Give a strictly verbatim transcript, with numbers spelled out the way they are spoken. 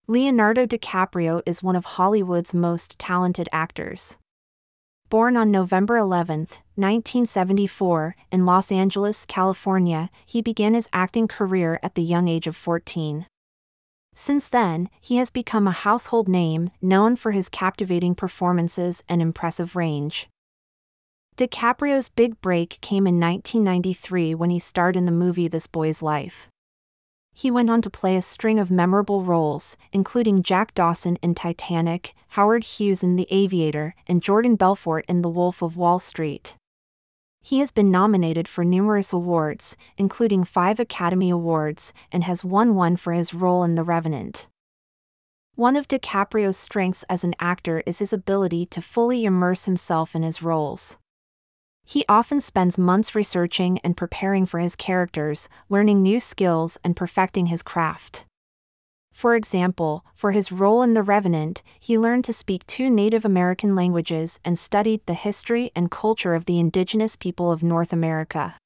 Leonardo DiCaprio is one of Hollywood's most talented actors. Born on November eleventh, nineteen seventy-four, in Los Angeles, California, he began his acting career at the young age of fourteen. Since then, he has become a household name, known for his captivating performances and impressive range. DiCaprio's big break came in nineteen ninety-three when he starred in the movie This Boy's Life. He went on to play a string of memorable roles, including Jack Dawson in Titanic, Howard Hughes in The Aviator, and Jordan Belfort in The Wolf of Wall Street. He has been nominated for numerous awards, including five Academy Awards, and has won one for his role in The Revenant. One of DiCaprio's strengths as an actor is his ability to fully immerse himself in his roles. He often spends months researching and preparing for his characters, learning new skills and perfecting his craft. For example, for his role in The Revenant, he learned to speak two Native American languages and studied the history and culture of the indigenous people of North America.